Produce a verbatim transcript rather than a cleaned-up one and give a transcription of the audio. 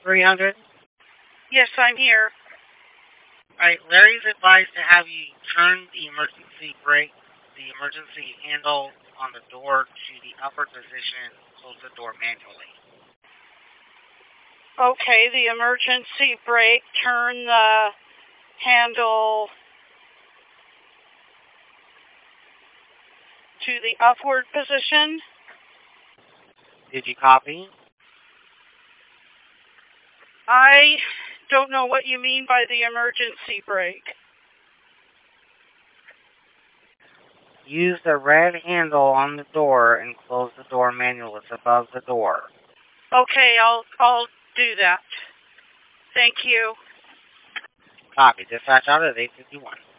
three hundred? Yes, I'm here. Alright, Larry's advised to have you turn the emergency brake, the emergency handle on the door to the upward position and close the door manually. Okay, the emergency brake, turn the handle to the upward position. Did you copy? I don't know what you mean by the emergency brake. Use the red handle on the door and close the door manually. It's above the door. Okay, I'll I'll do that. Thank you. Copy. Dispatch out at eight fifty-one.